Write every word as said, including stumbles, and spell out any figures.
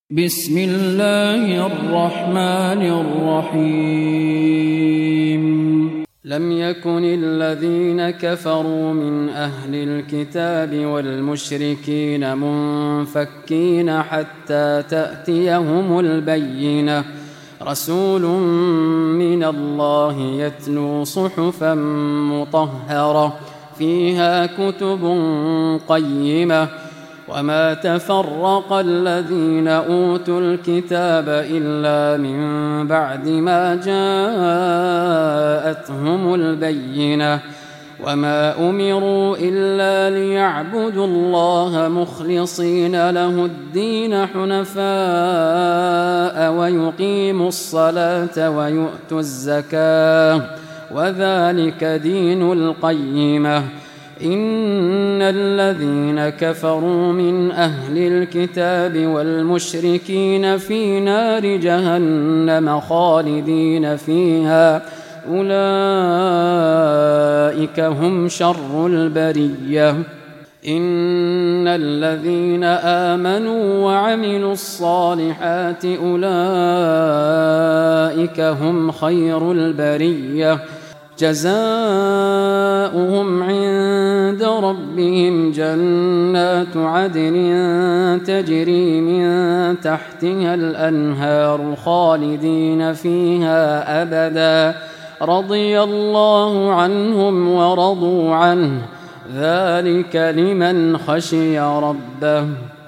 بسم الله الرحمن الرحيم لم يكن الذين كفروا من أهل الكتاب والمشركين منفكين حتى تأتيهم البينة رسول من الله يتلو صحفا مطهرة فيها كتب قيمة وما تفرق الذين أوتوا الكتاب إلا من بعد ما جاءتهم البينة وما أمروا إلا ليعبدوا الله مخلصين له الدين حنفاء ويقيموا الصلاة ويؤتوا الزكاة وذلك دين القيمة إن الذين كفروا من أهل الكتاب والمشركين في نار جهنم خالدين فيها أولئك هم شر البرية إن الذين آمنوا وعملوا الصالحات أولئك هم خير البرية جزاؤهم عند ربهم جنات عدن تجري من تحتها الأنهار خالدين فيها أبدا رضي الله عنهم ورضوا عنه ذلك لمن خشي ربه